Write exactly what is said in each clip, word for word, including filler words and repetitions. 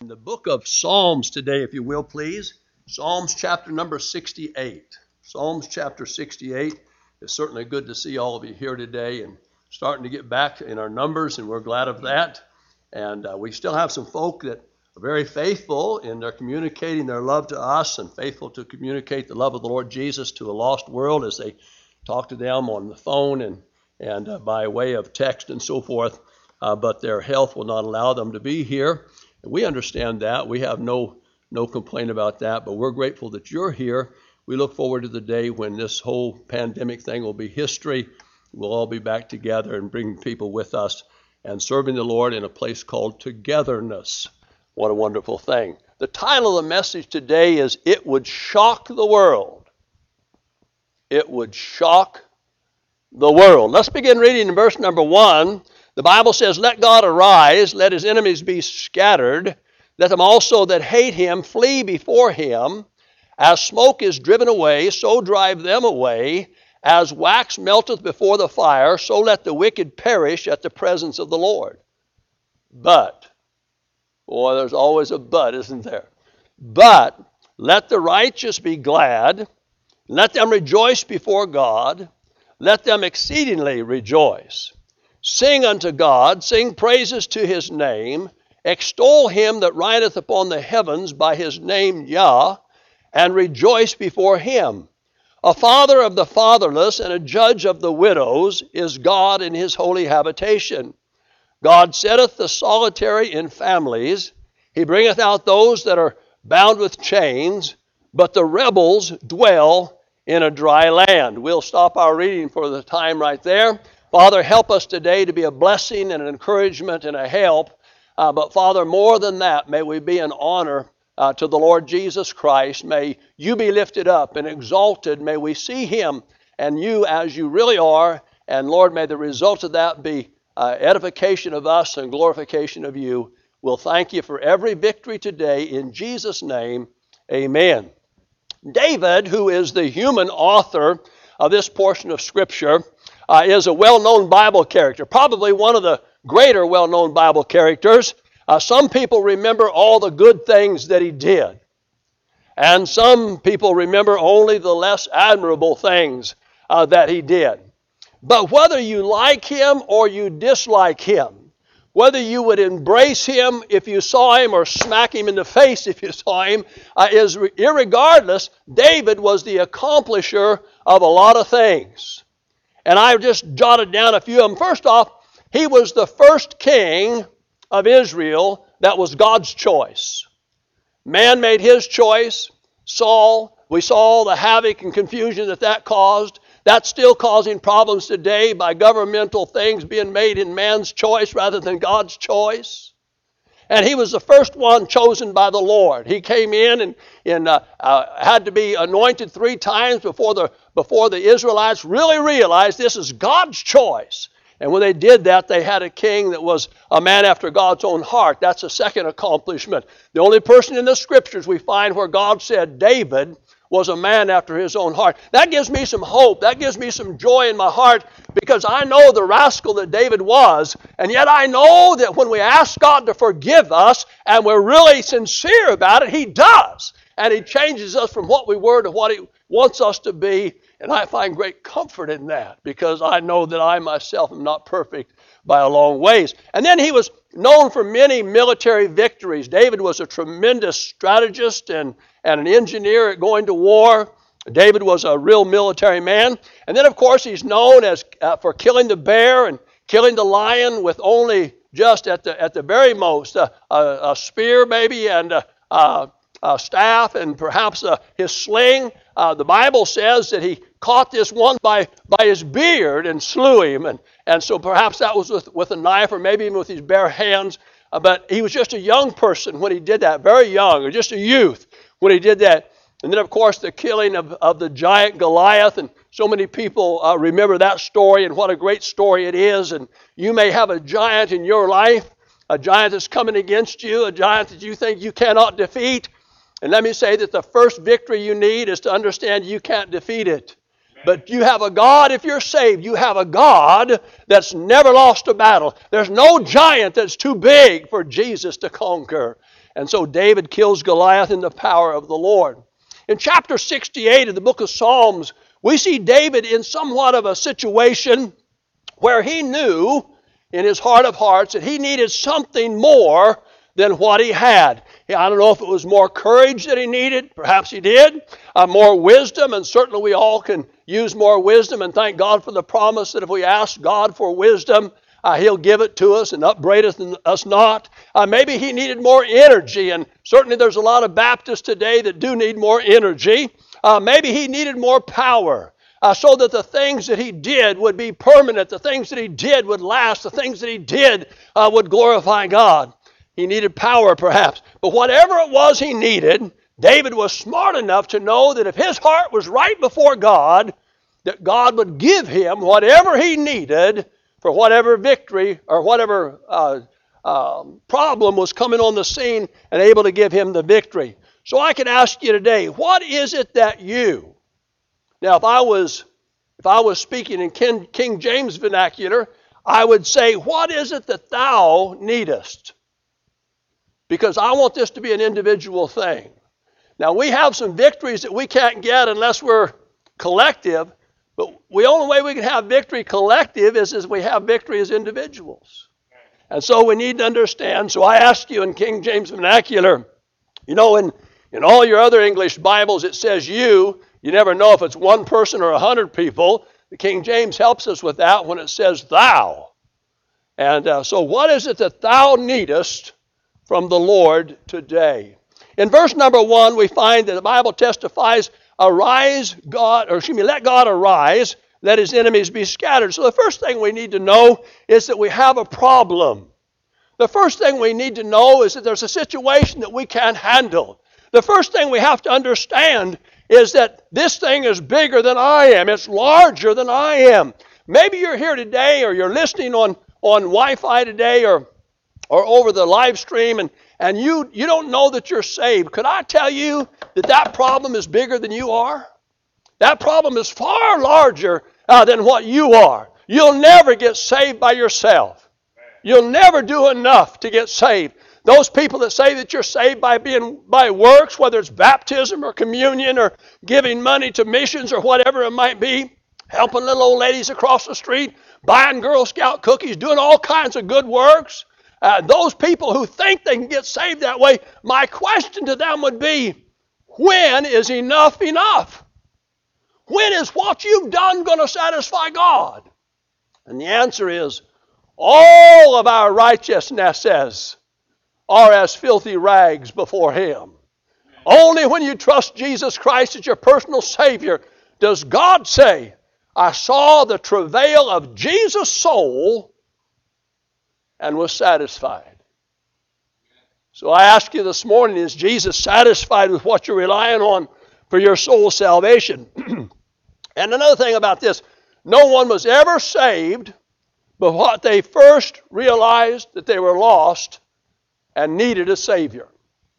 in the book of Psalms today, if you will, please. Psalms chapter number sixty-eight. Psalms chapter sixty-eight. It's certainly good to see all of you here today and starting to get back in our numbers, and we're glad of that. And uh, we still have some folk that are very faithful in their communicating their love to us and faithful to communicate the love of the Lord Jesus to a lost world as they talk to them on the phone and, and uh, by way of text and so forth. Uh, but their health will not allow them to be here. And we understand that. We have no no complaint about that, but we're grateful that you're here. We look forward to the day when this whole pandemic thing will be history. We'll all be back together and bring people with us and serving the Lord in a place called togetherness. What a wonderful thing. The title of the message today is It Would Shock the World. It would shock the world. Let's begin reading in verse number one. The Bible says, "Let God arise, let his enemies be scattered. Let them also that hate him flee before him. As smoke is driven away, so drive them away. As wax melteth before the fire, so let the wicked perish at the presence of the Lord." But, boy, there's always a but, isn't there? "But let the righteous be glad. Let them rejoice before God. Let them exceedingly rejoice. Sing unto God, sing praises to his name. Extol him that rideth upon the heavens by his name Yah, and rejoice before him. A father of the fatherless and a judge of the widows is God in his holy habitation. God setteth the solitary in families. He bringeth out those that are bound with chains, but the rebels dwell in a dry land." We'll stop our reading for the time right there. Father, help us today to be a blessing and an encouragement and a help. Uh, but Father, more than that, may we be an honor uh, to the Lord Jesus Christ. May you be lifted up and exalted. May we see him and you as you really are. And Lord, may the result of that be uh, edification of us and glorification of you. We'll thank you for every victory today. In Jesus' name, amen. David, who is the human author of this portion of Scripture, Uh, is a well-known Bible character, probably one of the greater well-known Bible characters. Uh, some people remember all the good things that he did, and some people remember only the less admirable things uh, that he did. But whether you like him or you dislike him, whether you would embrace him if you saw him or smack him in the face if you saw him, uh, is irregardless, David was the accomplisher of a lot of things. And I just jotted down a few of them. First off, he was the first king of Israel that was God's choice. Man made his choice. Saul, we saw all the havoc and confusion that that caused. That's still causing problems today by governmental things being made in man's choice rather than God's choice. And he was the first one chosen by the Lord. He came in and, and uh, uh, had to be anointed three times before the, before the Israelites really realized this is God's choice. And when they did that, they had a king that was a man after God's own heart. That's a second accomplishment. The only person in the Scriptures we find where God said David was a man after his own heart. That gives me some hope. That gives me some joy in my heart because I know the rascal that David was, and yet I know that when we ask God to forgive us and we're really sincere about it, he does. And he changes us from what we were to what he wants us to be. And I find great comfort in that because I know that I myself am not perfect by a long ways. And then he was known for many military victories. David was a tremendous strategist and, and an engineer at going to war. David was a real military man. And then, of course, he's known as uh, for killing the bear and killing the lion with only just at the at the very most uh, a, a spear maybe and a, a, a staff and perhaps uh, his sling. Uh, the Bible says that he caught this one by, by his beard and slew him. And, and so perhaps that was with, with a knife or maybe even with his bare hands. Uh, but he was just a young person when he did that, very young, or just a youth when he did that. And then, of course, the killing of, of the giant Goliath. And so many people uh, remember that story and what a great story it is. And you may have a giant in your life, a giant that's coming against you, a giant that you think you cannot defeat. And let me say that the first victory you need is to understand you can't defeat it. But you have a God, if you're saved, you have a God that's never lost a battle. There's no giant that's too big for Jesus to conquer. And so David kills Goliath in the power of the Lord. In chapter sixty-eight of the book of Psalms, we see David in somewhat of a situation where he knew in his heart of hearts that he needed something more than what he had. I don't know if it was more courage that he needed. Perhaps he did. Uh, more wisdom, and certainly we all can use more wisdom, and thank God for the promise that if we ask God for wisdom, uh, He'll give it to us and upbraideth us not. Uh, maybe he needed more energy, and certainly there's a lot of Baptists today that do need more energy. Uh, maybe he needed more power. Uh, so that the things that he did would be permanent, the things that he did would last, the things that he did uh, would glorify God. He needed power perhaps. But whatever it was he needed, David was smart enough to know that if his heart was right before God, that God would give him whatever he needed for whatever victory or whatever uh, uh, problem was coming on the scene and able to give him the victory. So I can ask you today, what is it that you... Now, if I was if I was speaking in King, King James vernacular, I would say, what is it that thou needest? Because I want this to be an individual thing. Now, we have some victories that we can't get unless we're collective, but the only way we can have victory collective is as we have victory as individuals. And so we need to understand. So I ask you in King James vernacular, you know, in, in all your other English Bibles it says you. You never know if it's one person or a hundred people. The King James helps us with that when it says thou. And uh, so what is it that thou needest from the Lord today? In verse number one, we find that the Bible testifies, arise God, or excuse me, let God arise, let his enemies be scattered. So the first thing we need to know is that we have a problem. The first thing we need to know is that there's a situation that we can't handle. The first thing we have to understand is that this thing is bigger than I am. It's larger than I am. Maybe you're here today or you're listening on, on Wi-Fi today or, or over the live stream and, and you, you don't know that you're saved. Could I tell you that that problem is bigger than you are? That problem is far larger uh, than what you are. You'll never get saved by yourself. You'll never do enough to get saved. Those people that say that you're saved by being by works, whether it's baptism or communion or giving money to missions or whatever it might be, helping little old ladies across the street, buying Girl Scout cookies, doing all kinds of good works, uh, those people who think they can get saved that way, my question to them would be, when is enough enough? When is what you've done going to satisfy God? And the answer is, all of our righteousnesses are as filthy rags before Him. Only when you trust Jesus Christ as your personal Savior does God say, I saw the travail of Jesus' soul and was satisfied. So I ask you this morning, is Jesus satisfied with what you're relying on for your soul's salvation? And another thing about this, no one was ever saved but what they first realized that they were lost and needed a Savior.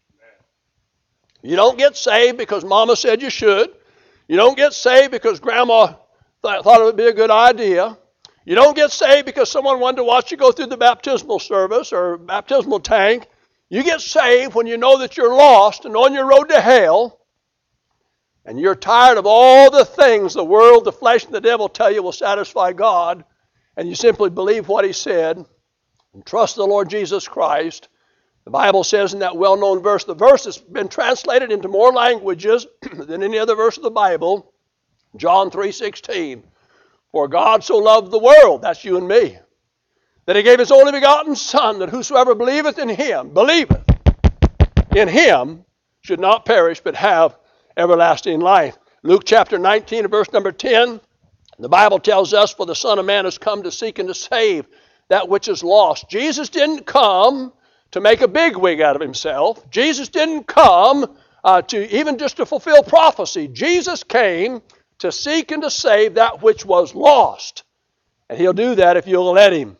You don't get saved because Mama said you should. You don't get saved because Grandma th- thought it would be a good idea. You don't get saved because someone wanted to watch you go through the baptismal service or baptismal tank. You get saved when you know that you're lost and on your road to hell, and you're tired of all the things the world, the flesh, and the devil tell you will satisfy God, and you simply believe what He said and trust the Lord Jesus Christ. The Bible says in that well-known verse, the verse has been translated into more languages than any other verse of the Bible, John three sixteen. For God so loved the world, that's you and me, that He gave His only begotten Son, that whosoever believeth in Him, believeth in Him, should not perish, but have everlasting life. Luke chapter nineteen, verse number ten, the Bible tells us, for the Son of Man has come to seek and to save that which is lost. Jesus didn't come to make a bigwig out of Himself. Jesus didn't come uh, to even just to fulfill prophecy. Jesus came to seek and to save that which was lost. And He'll do that if you'll let Him.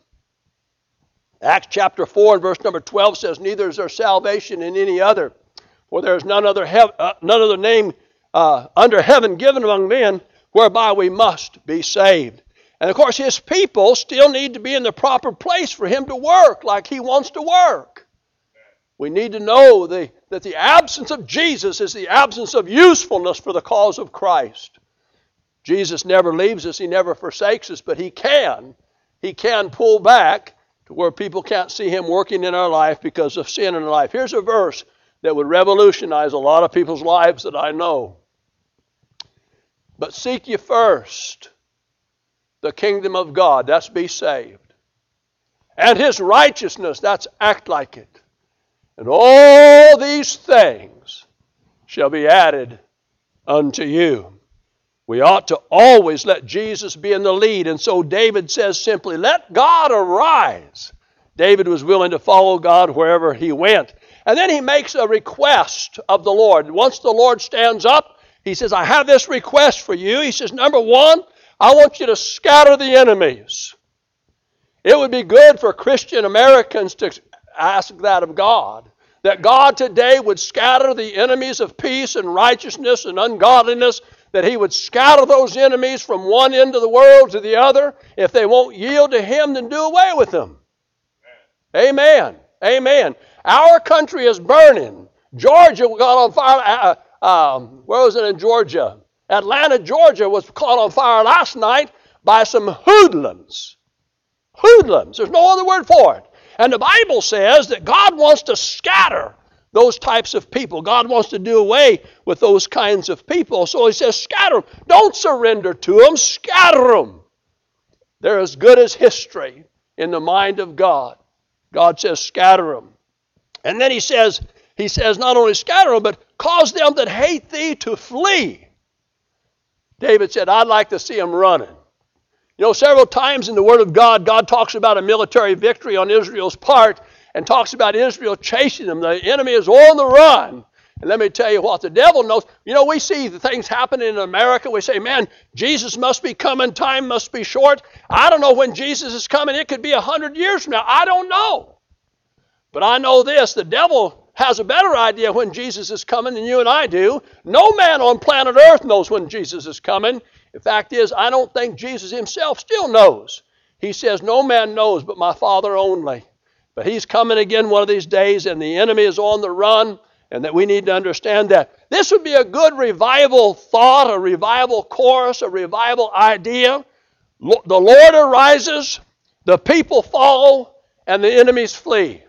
Acts chapter four and verse number twelve says, neither is there salvation in any other, for there is none other, hev- uh, none other name uh, under heaven given among men whereby we must be saved. And of course, His people still need to be in the proper place for Him to work like He wants to work. We need to know the, that the absence of Jesus is the absence of usefulness for the cause of Christ. Jesus never leaves us. He never forsakes us, but He can. He can pull back to where people can't see Him working in our life because of sin in our life. Here's a verse that would revolutionize a lot of people's lives that I know. But seek ye first the kingdom of God, that's be saved. And His righteousness, that's act like it. And all these things shall be added unto you. We ought to always let Jesus be in the lead. And so David says simply, let God arise. David was willing to follow God wherever he went. And then he makes a request of the Lord. Once the Lord stands up, he says, I have this request for you. He says, number one, I want you to scatter the enemies. It would be good for Christian Americans to ask that of God, that God today would scatter the enemies of peace and righteousness and ungodliness, that He would scatter those enemies from one end of the world to the other. If they won't yield to Him, then do away with them. Amen. Amen. Our country is burning. Georgia got on fire. Uh, um, where was it in Georgia? Atlanta, Georgia was caught on fire last night by some hoodlums. Hoodlums. There's no other word for it. And the Bible says that God wants to scatter those types of people. God wants to do away with those kinds of people. So He says, scatter them. Don't surrender to them. Scatter them. They're as good as history in the mind of God. God says, scatter them. And then He says, He says, not only scatter them, but cause them that hate thee to flee. David said, I'd like to see them running. You know, several times in the Word of God, God talks about a military victory on Israel's part and talks about Israel chasing them. The enemy is on the run. And let me tell you what, the devil knows. You know, we see the things happening in America. We say, man, Jesus must be coming. Time must be short. I don't know when Jesus is coming. It could be a hundred years from now. I don't know. But I know this, the devil has a better idea when Jesus is coming than you and I do. No man on planet Earth knows when Jesus is coming. The fact is, I don't think Jesus Himself still knows. He says, no man knows but my Father only. But He's coming again one of these days, and the enemy is on the run, and that we need to understand that. This would be a good revival thought, a revival chorus, a revival idea. The Lord arises, the people follow, and the enemies flee.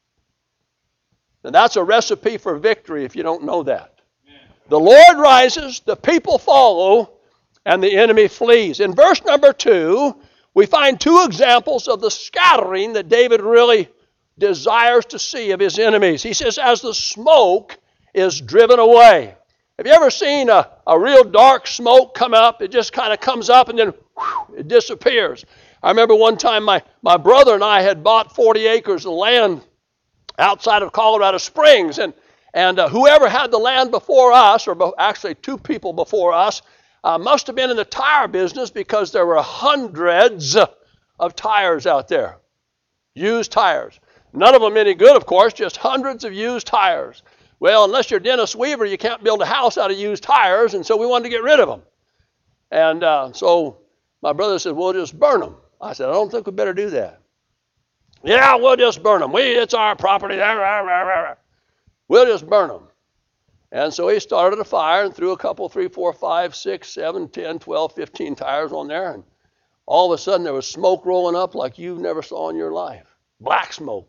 And that's a recipe for victory if you don't know that. The Lord rises, the people follow, and the enemy flees. In verse number two, we find two examples of the scattering that David really desires to see of his enemies. He says, as the smoke is driven away. Have you ever seen a, a real dark smoke come up? It just kind of comes up and then whew, it disappears. I remember one time my, my brother and I had bought forty acres of land outside of Colorado Springs, and and uh, whoever had the land before us, or be- actually two people before us, uh, must have been in the tire business, because there were hundreds of tires out there, used tires. None of them any good, of course, just hundreds of used tires. Well, unless you're Dennis Weaver, you can't build a house out of used tires, and so we wanted to get rid of them. And uh, so my brother said, we'll just burn them. I said, I don't think we better do that. Yeah, we'll just burn them. We, it's our property. We'll just burn them. And so he started a fire and threw a couple, three, four, five, six, seven, ten, twelve, fifteen tires on there. And all of a sudden there was smoke rolling up like you never saw in your life. Black smoke.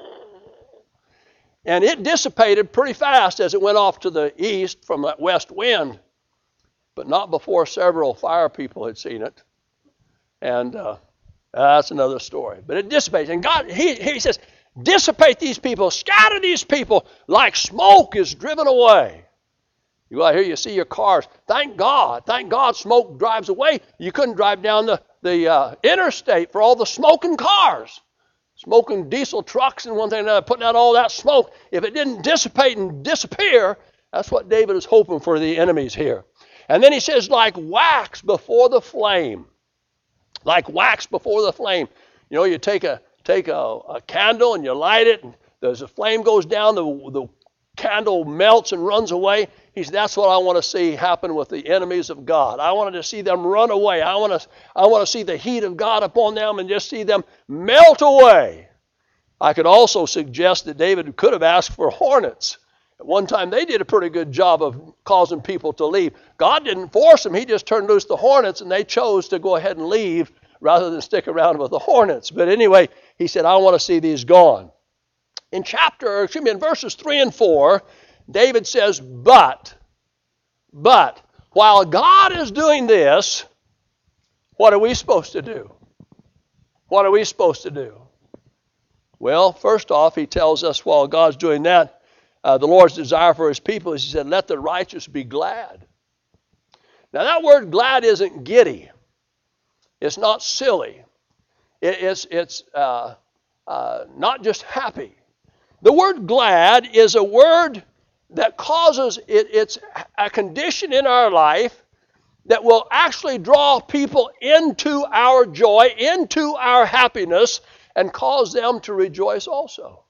And it dissipated pretty fast as it went off to the east from that west wind, but not before several fire people had seen it. And uh, that's another story. But it dissipates. And God, he, he says, dissipate these people, scatter these people like smoke is driven away. You go out here, you see your cars. Thank God, thank God smoke drives away. You couldn't drive down the, the uh, interstate for all the smoking cars. Smoking diesel trucks and one thing and another, putting out all that smoke. If it didn't dissipate and disappear, that's what David is hoping for the enemies here. And then he says, like wax before the flame. Like wax before the flame. You know, you take a take a, a candle and you light it, and as the flame goes down, the, the candle melts and runs away. He said, that's what I want to see happen with the enemies of God. I wanted to see them run away. I want to, I want to see the heat of God upon them and just see them melt away. I could also suggest that David could have asked for hornets. At one time, they did a pretty good job of causing people to leave. God didn't force them. He just turned loose the hornets, and they chose to go ahead and leave rather than stick around with the hornets. But anyway, he said, I want to see these gone. In chapter, excuse me, in verses three and four, David says, but, but, while God is doing this, what are we supposed to do? What are we supposed to do? Well, first off, he tells us while God's doing that, uh, the Lord's desire for his people is, he said, let the righteous be glad. Now, that word glad isn't giddy. It's not silly. It, it's it's uh, uh, not just happy. The word glad is a word that causes, it, it's a condition in our life that will actually draw people into our joy, into our happiness, and cause them to rejoice also.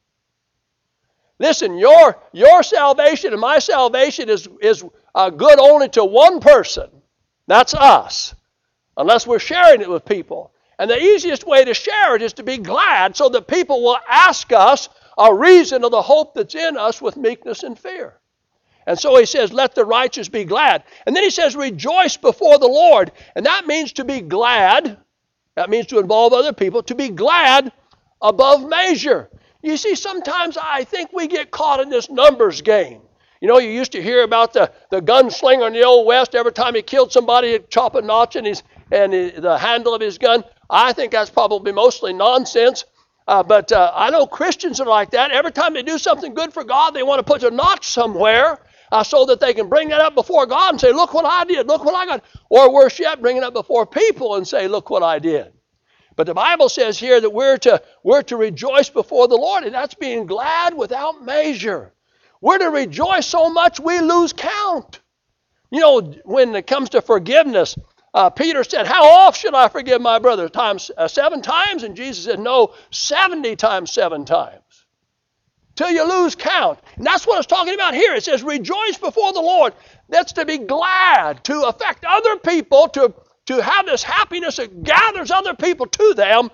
Listen, your, your salvation and my salvation is, is uh, good only to one person. That's us, unless we're sharing it with people. And the easiest way to share it is to be glad so that people will ask us a reason of the hope that's in us with meekness and fear. And so he says, let the righteous be glad. And then he says, rejoice before the Lord. And that means to be glad. That means to involve other people. To be glad above measure. You see, sometimes I think we get caught in this numbers game. You know, you used to hear about the, the gunslinger in the Old West. Every time he killed somebody, he'd chop a notch in his, and the handle of his gun. I think that's probably mostly nonsense. Uh, but uh, I know Christians are like that. Every time they do something good for God, they want to put a notch somewhere uh, so that they can bring that up before God and say, look what I did, look what I got. Or worse yet, bring it up before people and say, look what I did. But the Bible says here that we're to, we're to rejoice before the Lord, and that's being glad without measure. We're to rejoice so much we lose count. You know, when it comes to forgiveness, uh, Peter said, how often should I forgive my brother? Times uh, seven times? And Jesus said, no, seventy times seven times. Till you lose count. And that's what it's talking about here. It says, rejoice before the Lord. That's to be glad, to affect other people, to, to have this happiness that gathers other people to them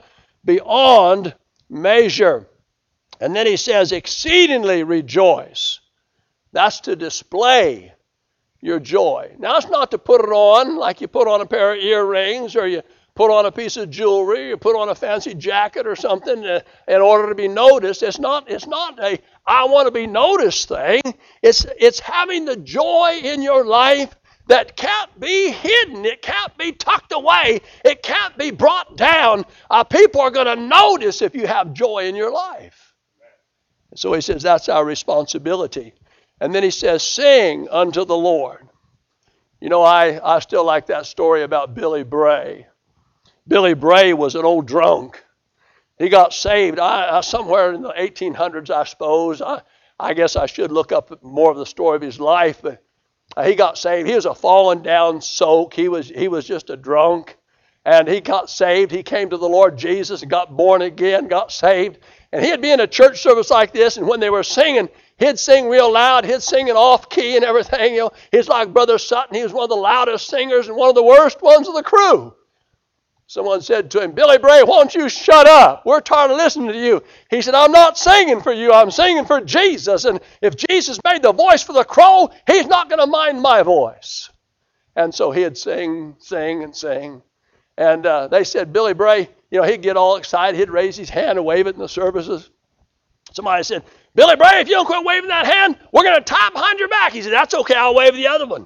beyond measure. And then he says, exceedingly rejoice. That's to display your joy. Now, it's not to put it on like you put on a pair of earrings or you put on a piece of jewelry, you put on a fancy jacket or something uh, in order to be noticed. It's not, it's not a I want to be noticed thing. It's, it's having the joy in your life that can't be hidden. It can't be tucked away. It can't be brought down. Uh, people are going to notice if you have joy in your life. And so he says that's our responsibility. And then he says, sing unto the Lord. You know, I, I still like that story about Billy Bray. Billy Bray was an old drunk. He got saved I, I, somewhere in the eighteen hundreds, I suppose. I, I guess I should look up more of the story of his life. But uh, he got saved. He was a fallen down soak. He was, he was just a drunk. And he got saved. He came to the Lord Jesus and got born again, got saved. And he'd be in a church service like this, and when they were singing, he'd sing real loud. He'd sing it off key and everything. You know, he's like Brother Sutton. He was one of the loudest singers and one of the worst ones of the crew. Someone said to him, Billy Bray, why don't you shut up? We're tired of listening to you. He said, I'm not singing for you. I'm singing for Jesus. And if Jesus made the voice for the crow, he's not going to mind my voice. And so he'd sing, sing, and sing. And uh, they said, Billy Bray, you know, he'd get all excited. He'd raise his hand and wave it in the services. Somebody said, Billy Bray, if you don't quit waving that hand, we're going to tie behind your back. He said, that's okay. I'll wave the other one.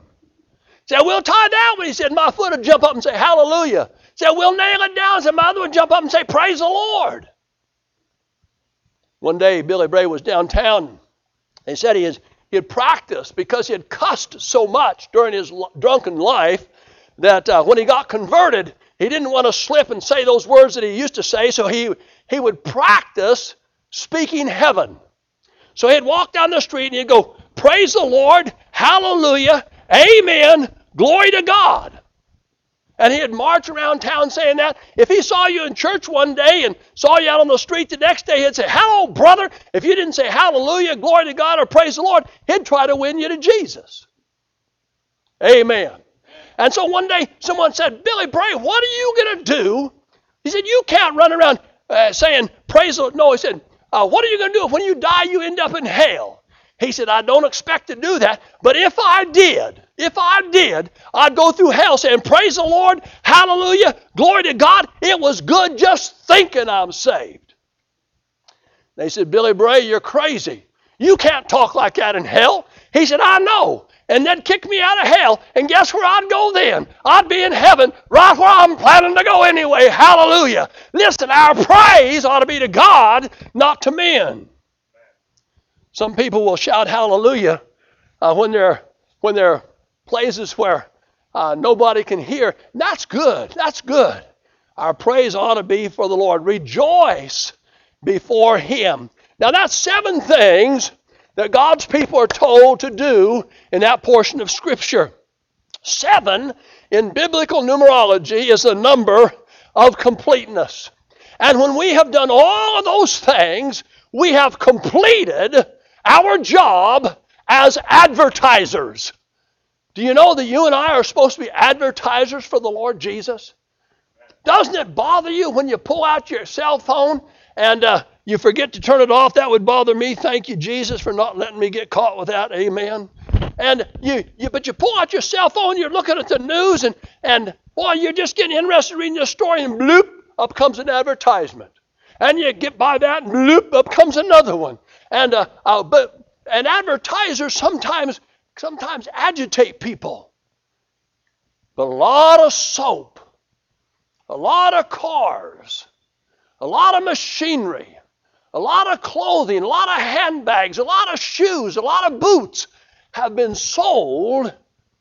He said, we'll tie that one. He said, my foot will jump up and say, hallelujah. He said, we'll nail it down. He said, my other one will jump up and say, praise the Lord. One day, Billy Bray was downtown. He said he, has, he had practiced because he had cussed so much during his drunken life that uh, when he got converted, he didn't want to slip and say those words that he used to say, so he, he would practice speaking heaven. So he'd walk down the street and he'd go, praise the Lord, hallelujah, amen, glory to God. And he'd march around town saying that. If he saw you in church one day and saw you out on the street the next day, he'd say, hello, brother. If you didn't say hallelujah, glory to God, or praise the Lord, he'd try to win you to Jesus. Amen. And so one day someone said, Billy Bray, what are you going to do? He said, you can't run around uh, saying, praise the Lord. No, he said, uh, what are you going to do if when you die you end up in hell? He said, I don't expect to do that, but if I did, if I did, I'd go through hell saying, praise the Lord, hallelujah, glory to God, it was good just thinking I'm saved. They said, Billy Bray, you're crazy. You can't talk like that in hell. He said, I know. And they'd kick me out of hell, and guess where I'd go then? I'd be in heaven, right where I'm planning to go anyway. Hallelujah. Listen, our praise ought to be to God, not to men. Some people will shout hallelujah uh, when they're when they're places where uh, nobody can hear. That's good. That's good. Our praise ought to be for the Lord. Rejoice before Him. Now that's seven things that God's people are told to do in that portion of Scripture. Seven in biblical numerology is the number of completeness. And when we have done all of those things, we have completed our job as advertisers. Do you know that you and I are supposed to be advertisers for the Lord Jesus? Doesn't it bother you when you pull out your cell phone and uh, you forget to turn it off? That would bother me. Thank you, Jesus, for not letting me get caught with that. Amen. And you, you but you pull out your cell phone, you're looking at the news, and, and boy, you're just getting interested in reading the story, and bloop, up comes an advertisement. And you get by that, and bloop, up comes another one. And uh, uh, but and advertisers sometimes sometimes agitate people. But a lot of soap, a lot of cars, a lot of machinery, a lot of clothing, a lot of handbags, a lot of shoes, a lot of boots have been sold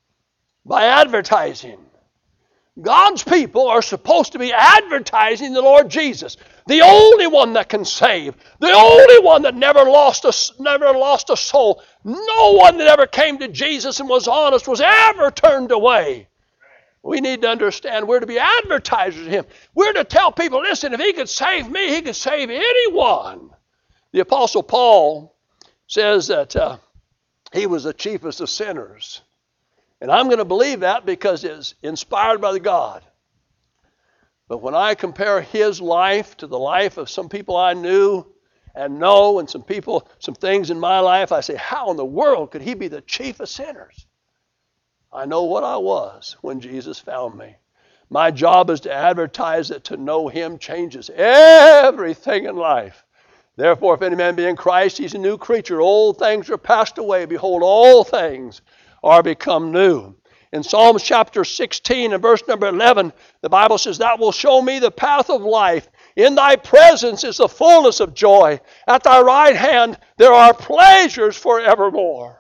by advertising. God's people are supposed to be advertising the Lord Jesus, the only one that can save, the only one that never lost a, never lost a soul. No one that ever came to Jesus and was honest was ever turned away. We need to understand we're to be advertisers of Him. We're to tell people, listen, if He could save me, He could save anyone. The Apostle Paul says that uh, he was the chiefest of sinners. And I'm going to believe that because it's inspired by the God. But when I compare his life to the life of some people I knew and know, and some people, some things in my life, I say, how in the world could he be the chief of sinners? I know what I was when Jesus found me. My job is to advertise that to know Him changes everything in life. Therefore, if any man be in Christ, he's a new creature. Old things are passed away. Behold, all things are become new. In Psalms chapter sixteen and verse number eleven, the Bible says, Thou wilt show me the path of life. In Thy presence is the fullness of joy. At Thy right hand there are pleasures forevermore.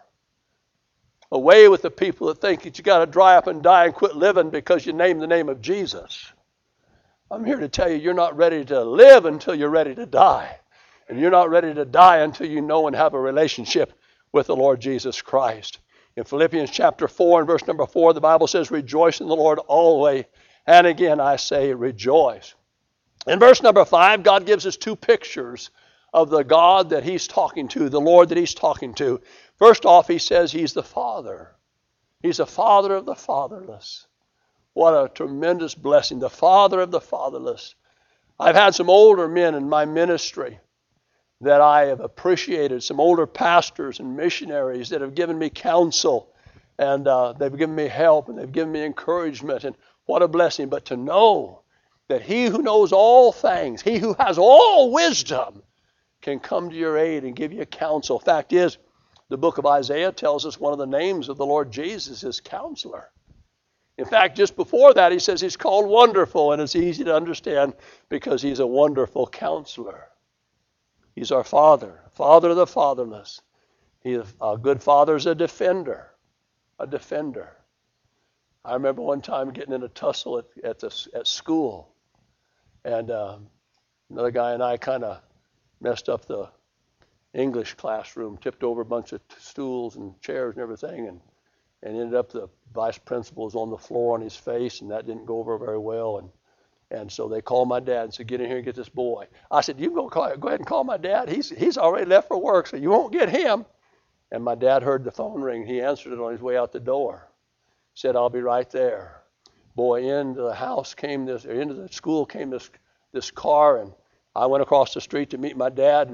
Away with the people that think that you got to dry up and die and quit living because you name the name of Jesus. I'm here to tell you, you're not ready to live until you're ready to die. And you're not ready to die until you know and have a relationship with the Lord Jesus Christ. In Philippians chapter four and verse number four, the Bible says, Rejoice in the Lord always. And again, I say rejoice. In verse number five, God gives us two pictures of the God that He's talking to, the Lord that He's talking to. First off, He says He's the Father. He's the Father of the fatherless. What a tremendous blessing. The Father of the fatherless. I've had some older men in my ministry that I have appreciated, some older pastors and missionaries that have given me counsel, and uh, they've given me help, and they've given me encouragement, and what a blessing. But to know that He who knows all things, He who has all wisdom, can come to your aid and give you counsel. Fact is, the book of Isaiah tells us one of the names of the Lord Jesus is Counselor. In fact, just before that, He says He's called Wonderful, and it's easy to understand because He's a wonderful Counselor. He's our Father, Father of the fatherless. He, a good father is a defender, a defender. I remember one time getting in a tussle at at, the, at school, and uh, another guy and I kind of messed up the English classroom, tipped over a bunch of stools and chairs and everything, and, and ended up the vice principal was on the floor on his face, and that didn't go over very well. And And so they called my dad and said, get in here and get this boy. I said, you go, call, go ahead and call my dad. He's, he's already left for work, so you won't get him. And my dad heard the phone ring. He answered it on his way out the door. Said, I'll be right there. Boy, into the house came this, or into the school came this, this car, and I went across the street to meet my dad. And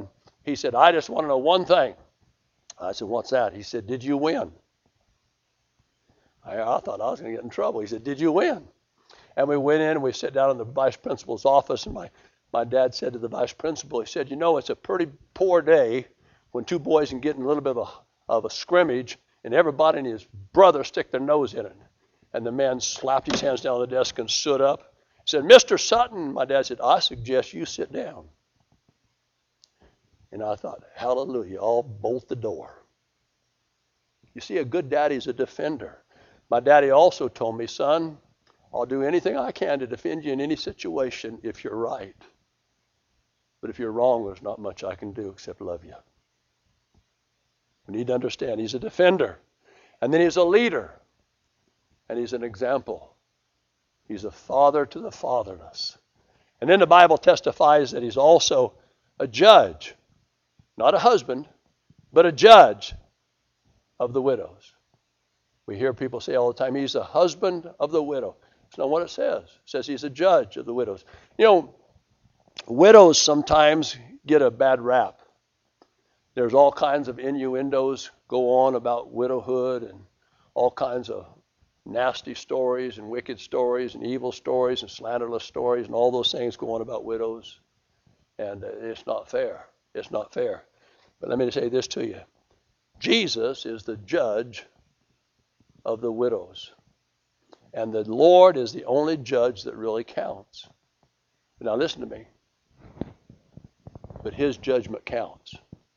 He said, I just want to know one thing. I said, what's that? He said, did you win? I, I thought I was going to get in trouble. He said, did you win? And we went in and we sat down in the vice principal's office, and my, my dad said to the vice principal, he said, you know, it's a pretty poor day when two boys can get in a little bit of a, of a scrimmage and everybody and his brother stick their nose in it. And the man slapped his hands down on the desk and stood up. He said, Mister Sutton, my dad said, I suggest you sit down. And I thought, hallelujah, I'll bolt the door. You see, a good daddy's a defender. My daddy also told me, son, I'll do anything I can to defend you in any situation if you're right. But if you're wrong, there's not much I can do except love you. We need to understand he's a defender. And then he's a leader. And he's an example. He's a father to the fatherless. And then the Bible testifies that he's also a judge. Not a husband, but a judge of the widows. We hear people say all the time, he's a husband of the widow. That's not what it says. It says he's a judge of the widows. You know, widows sometimes get a bad rap. There's all kinds of innuendos go on about widowhood and all kinds of nasty stories and wicked stories and evil stories and slanderous stories and all those things go on about widows. And it's not fair. It's not fair. But let me say this to you. Jesus is the judge of the widows. And the Lord is the only judge that really counts. Now listen to me. But his judgment counts.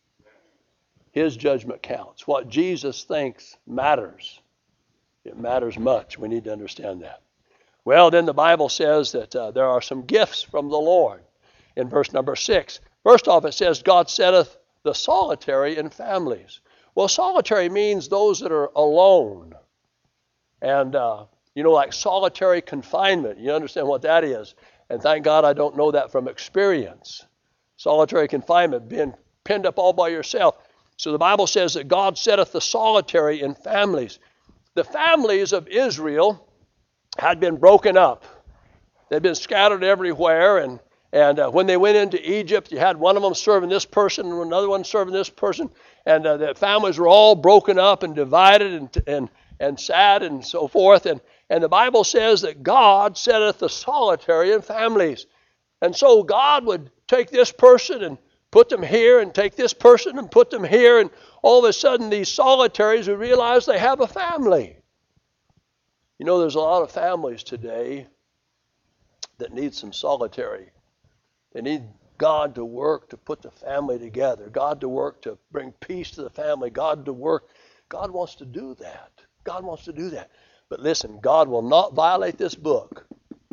His judgment counts. What Jesus thinks matters. It matters much. We need to understand that. Well, then the Bible says that uh, there are some gifts from the Lord. In verse number six. First off, it says, God setteth the solitary in families. Well, solitary means those that are alone. And, uh, you know, like solitary confinement. You understand what that is. And thank God I don't know that from experience. Solitary confinement, being pinned up all by yourself. So the Bible says that God setteth the solitary in families. The families of Israel had been broken up. They'd been scattered everywhere, and And uh, when they went into Egypt, you had one of them serving this person and another one serving this person. And uh, the families were all broken up and divided and and, and sad and so forth. And, and the Bible says that God setteth the solitary in families. And so God would take this person and put them here and take this person and put them here. And all of a sudden these solitaries would realize they have a family. You know, there's a lot of families today that need some solitary. They need God to work to put the family together. God to work to bring peace to the family. God to work. God wants to do that. God wants to do that. But listen, God will not violate this book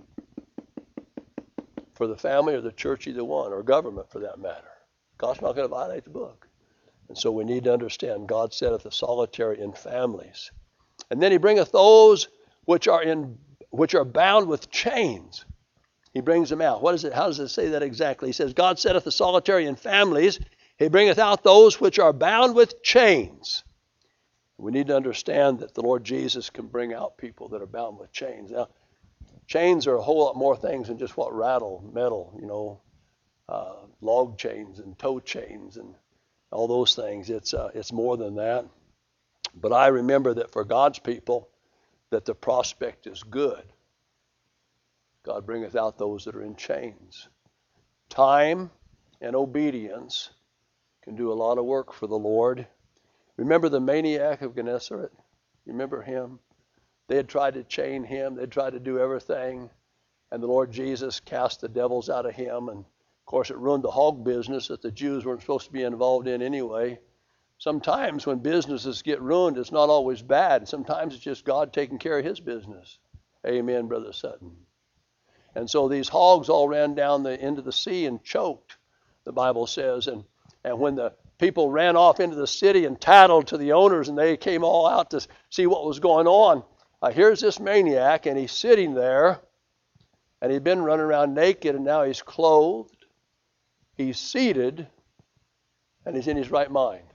for the family or the church, either one, or government for that matter. God's not going to violate the book. And so we need to understand God setteth the solitary in families. And then he bringeth those which are in which are bound with chains. He brings them out. What is it? How does it say that exactly? He says, God setteth the solitary in families. He bringeth out those which are bound with chains. We need to understand that the Lord Jesus can bring out people that are bound with chains. Now, chains are a whole lot more things than just what rattle, metal, you know, uh, log chains and tow chains and all those things. It's uh, it's more than that. But I remember that for God's people, that the prospect is good. God bringeth out those that are in chains. Time and obedience can do a lot of work for the Lord. Remember the maniac of Gennesaret? You remember him? They had tried to chain him. They had tried to do everything. And the Lord Jesus cast the devils out of him. And of course it ruined the hog business that the Jews weren't supposed to be involved in anyway. Sometimes when businesses get ruined, it's not always bad. Sometimes it's just God taking care of his business. Amen, Brother Sutton. And so these hogs all ran down the into the sea and choked, the Bible says. And, and when the people ran off into the city and tattled to the owners and they came all out to see what was going on, uh, here's this maniac and he's sitting there and he'd been running around naked and now he's clothed, he's seated, and he's in his right mind.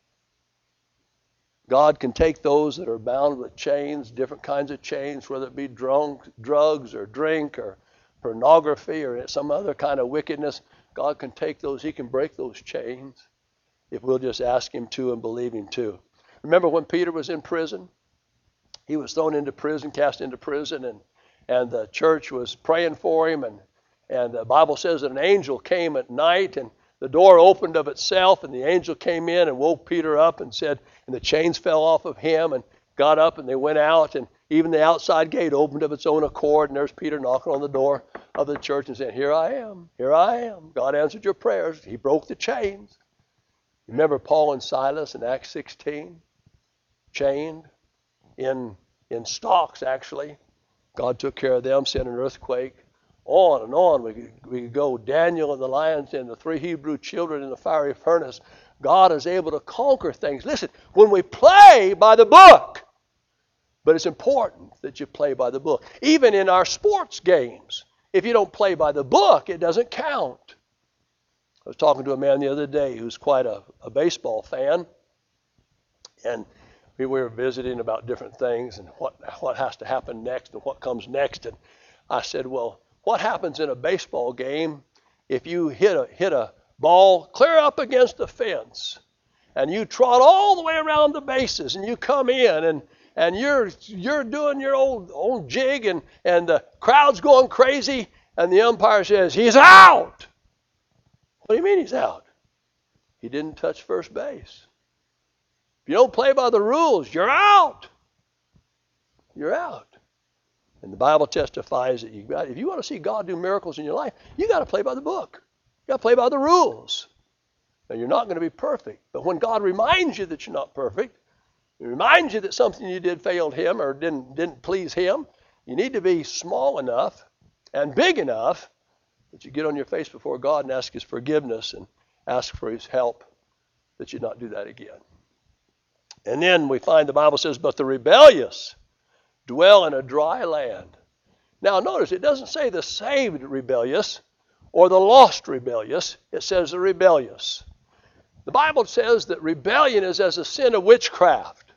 God can take those that are bound with chains, different kinds of chains, whether it be drunk, drugs or drink or pornography or some other kind of wickedness. God can take those. He can break those chains. if we'll just ask him to and believe him to. Remember when Peter was in prison? He was thrown into prison, cast into prison, and, and the church was praying for him. And, and the Bible says that an angel came at night, and the door opened of itself, and the angel came in and woke Peter up and said, and the chains fell off of him, and got up, and they went out, and even the outside gate opened of its own accord, and there's Peter knocking on the door of the church and saying, here I am, here I am. God answered your prayers. He broke the chains. Remember Paul and Silas in Acts sixteen? Chained in, in stocks, actually. God took care of them, sent an earthquake. On and on we could, we could go. Daniel and the lions and the three Hebrew children in the fiery furnace. God is able to conquer things. Listen, when we play by the book, but it's important that you play by the book. Even in our sports games, if you don't play by the book, it doesn't count. I was talking to a man the other day who's quite a, a baseball fan, and we were visiting about different things and what, what has to happen next and what comes next. And I said, well, what happens in a baseball game if you hit a, hit a ball clear up against the fence and you trot all the way around the bases and you come in and and you're you're doing your old old jig and, and the crowd's going crazy and the umpire says, he's out. What do you mean he's out? He didn't touch first base. If you don't play by the rules, you're out. You're out. And the Bible testifies that you got, if you want to see God do miracles in your life, you got to play by the book. You got to play by the rules. Now, you're not going to be perfect, but when God reminds you that you're not perfect, He reminds you that something you did failed Him or didn't didn't please Him, you need to be small enough and big enough that you get on your face before God and ask His forgiveness and ask for His help that you not do that again. And then we find the Bible says, but the rebellious dwell in a dry land. Now notice, it doesn't say the saved rebellious or the lost rebellious. It says the rebellious. The Bible says that rebellion is as a sin of witchcraft.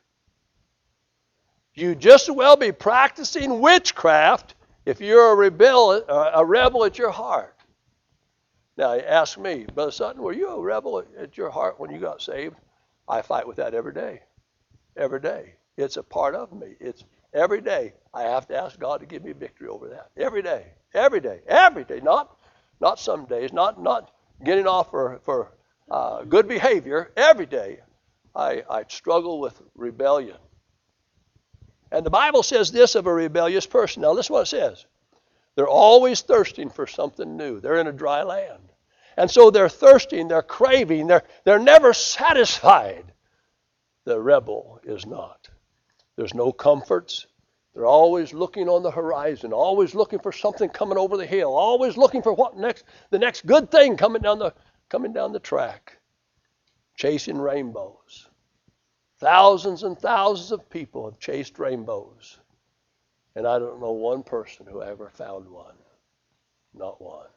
You just as well be practicing witchcraft if you're a rebel, a rebel at your heart. Now, ask me, Brother Sutton, were you a rebel at your heart when you got saved? I fight with that every day. Every day. It's a part of me. It's every day. I have to ask God to give me victory over that. Every day. Every day. Every day. Not, not some days. Not, not getting off for, for uh, good behavior. Every day I, I struggle with rebellion. And the Bible says this of a rebellious person. Now listen what it says. They're always thirsting for something new. They're in a dry land. And so they're thirsting, they're craving, they're, they're never satisfied. The rebel is not. There's no comforts. They're always looking on the horizon, always looking for something coming over the hill, always looking for what next, the next good thing coming down the, coming down the track, chasing rainbows. Thousands and thousands of people have chased rainbows. And I don't know one person who ever found one. Not one.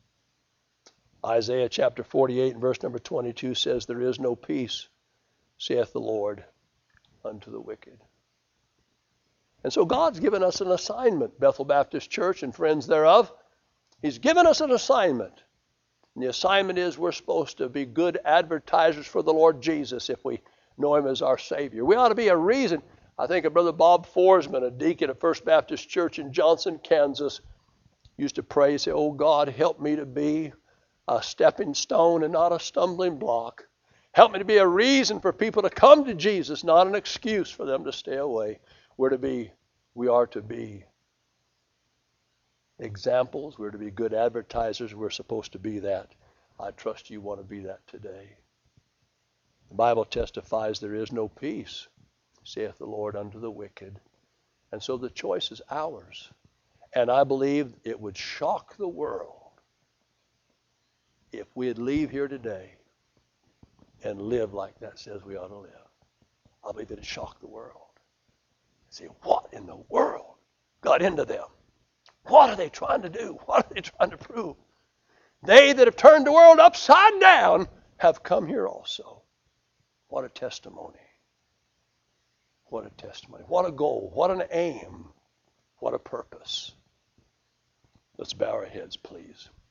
Isaiah chapter forty-eight and verse number twenty-two says, there is no peace, saith the Lord, unto the wicked. And so God's given us an assignment, Bethel Baptist Church and friends thereof. He's given us an assignment. And the assignment is we're supposed to be good advertisers for the Lord Jesus if we know Him as our Savior. We ought to be a reason. I think of Brother Bob Forsman, a deacon at First Baptist Church in Johnson, Kansas, used to pray, say, oh God, help me to be a stepping stone and not a stumbling block. Help me to be a reason for people to come to Jesus, not an excuse for them to stay away. We're to be, we are to be examples. We're to be good advertisers. We're supposed to be that. I trust you want to be that today. The Bible testifies there is no peace, saith the Lord, unto the wicked. And so the choice is ours. And I believe it would shock the world if we'd leave here today and live like that says we ought to live. I believe it'd shock the world. See, what in the world got into them? What are they trying to do? What are they trying to prove? They that have turned the world upside down have come here also. What a testimony. What a testimony. What a goal. What an aim. What a purpose. Let's bow our heads, please.